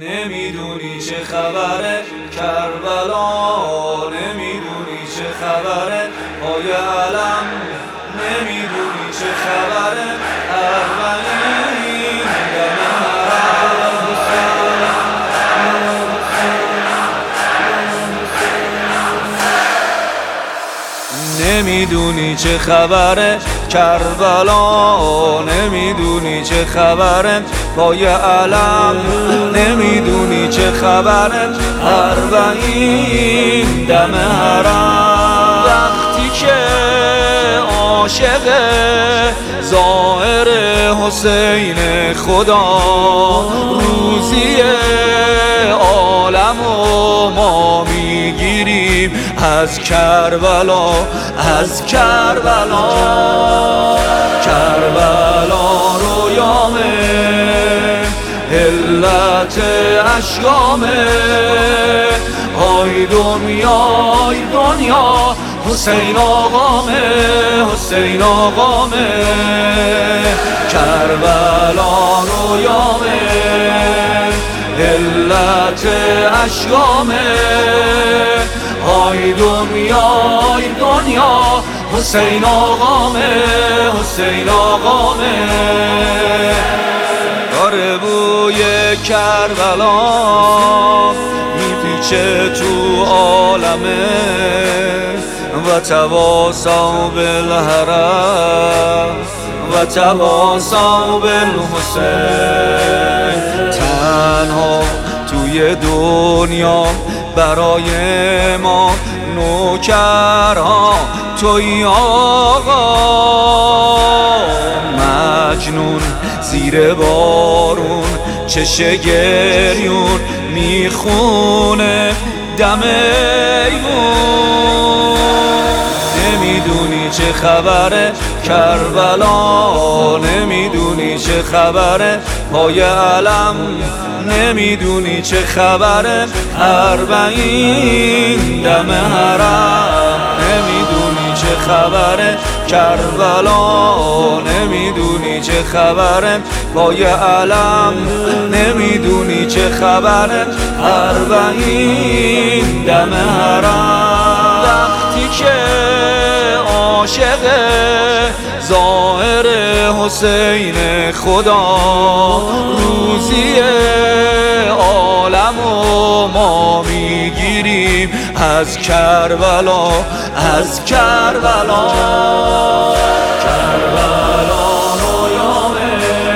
نمیدونی چه خبره کربلا، نمیدونی چه خبره پای علم، نمیدونی چه خبره اربعین دم حرم. نمیدونی چه خبره کربلا، نمیدونی چه خبره پای علم، نمیدونی چه خبره اربعین دم حرم. وقتی که عاشق ظاهر حسین خدا، روزی عالم و ما میگیریم از کربلا، از کربلا. کربلا رویامه علت اشیامه، های دنیای دنیا حسین آقامه، حسین آقامه. کربلا رویامه علت اشیامه، های دنیای دنیا حسین آقامه، حسین آقامه. داره بوی کربلا میپیچه تو عالمه، و تواصوا بالحرم و تواصوا بالحسین. تنها توی دنیا برای ما نوکرها توی آقا، مجنون زیر بارون چشه گریون میخونه دم ایمون. نمیدونی چه خبره کربلا، نمیدونی چه خبره پای علم، نمیدونی چه خبره اربعین دم حرم. نمیدونی چه خبره کربلا، نمیدونی چه خبره پای علم، نمیدونی چه خبره اربعین دم حرم. وقتی که عاشق ظاهر حسین خدا، روزی عالم و ما میگیریم از کربلا، از کربلا. کربلا رویامه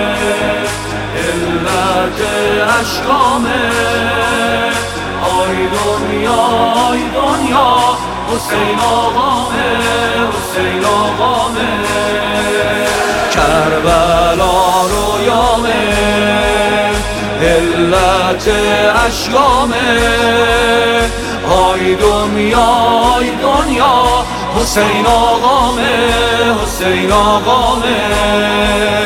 علت اشکامه، آی دنیای دنیا حسین آقامه، حسین آقامه. کربلا رویامه علت اشیامه، آی دنیای دنیا حسین آقامه، حسین آقامه.